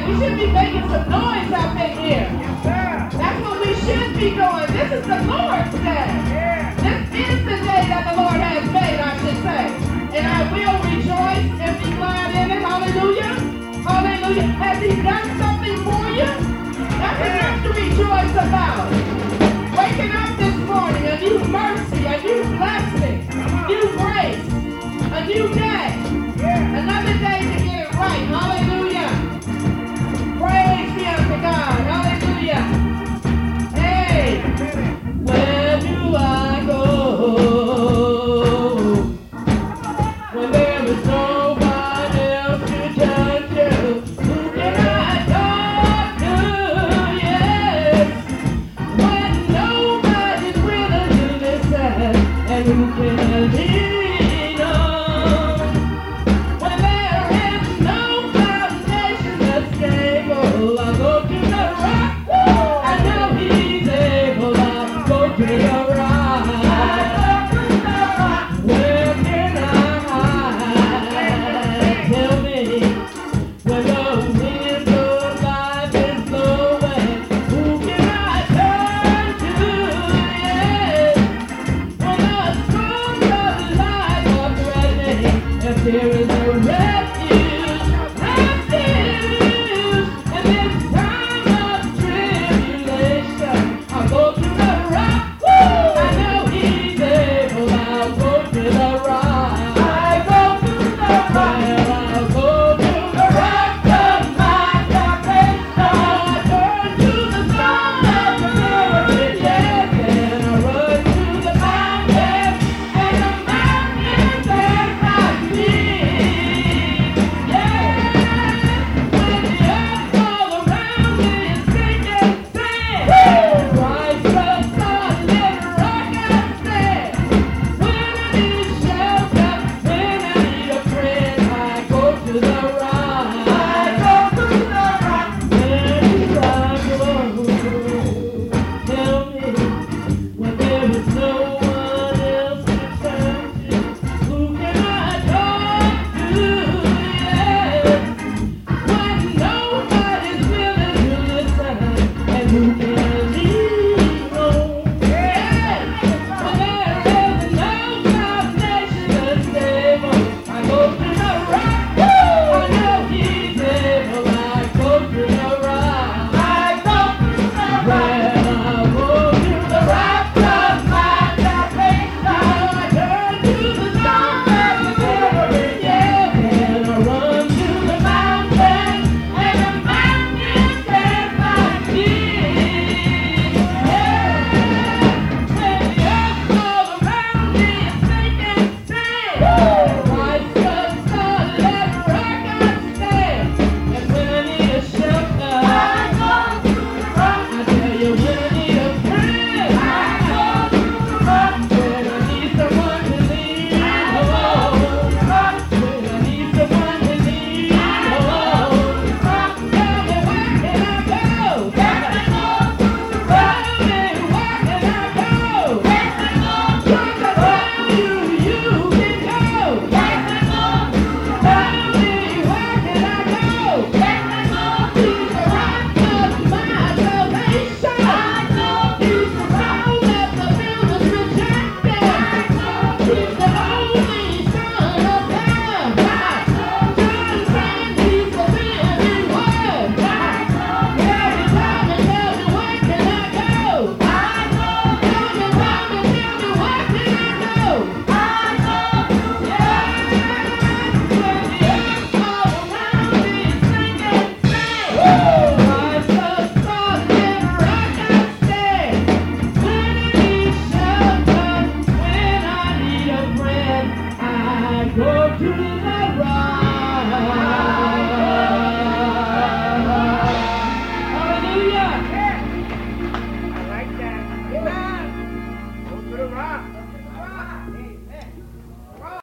We should be making some noise up in here. That's what we should be doing. This is the Lord's day. This is the day that the Lord has made, I should say. And I will rejoice and be glad in it. Hallelujah. Hallelujah. Has he done something for you? That's enough to rejoice about. Waking up this morning, a new mercy, a new blessing, new grace, a new day. Another day to get it right. Hallelujah. Praise be unto God. Hallelujah. Hey, where do I go when there is nobody else to turn to? Who can I talk to? Yes. When nobody's willing to listen, and who can I lean on? When there is no foundation that's stable, I'll go to the rock. I know he's able. I'll go to the rock. Where can I hide? Tell me. When the wind of life is blowing, who can I turn to? Yes. When the storms of life are threatening, if there is no refuge, in this time of tribulation, I'll go to the rock. I know he's able. I'll go to the rock. I go to the rock. I'll go to the rock of my salvation. I turn to the song of the Lord, yes, and I run to the mountain, and the mountains as I see. Yes, when the earth all around me is sinking sand, Christ the solid rock I stand. When I need shelter, when I need a friend, I go to the rock. I go to the rock. Where do I go? Tell me, when there is no one else to turn to, who can I talk to? Yes. When nobody's willing to listen, and who can I lean on? Yes. When there is no foundation that's stable, I go to the rock. I know he's able. I go to the rock. I go to the rock. Well, I go to the rock of my salvation. I turn to the song of the Lord, yes, and I run to the mountain, and the mountains as I see. Yes, when the earth all around me is sinking sand, Christ the solid rock I stand. And when I need a shelter, I go to the rock. I tell you, when I need a friend, I go to the rock. When I need someone to lean on, when I need someone to lean on, tell me, where can I go? Tell me, where can I go? Just to tell you, you can go. Tell me, where can I go? He's the rock of my salvation. He's the rock that the builders rejected. He's the only Son of God. John said he's the living word. Every time and tell me, where can I go? Tell me, where can I go? Yes, when the earth all around me is sinking sand, Christ the solid rock I stand. When I need shelter, when I need a friend, I go to the rock.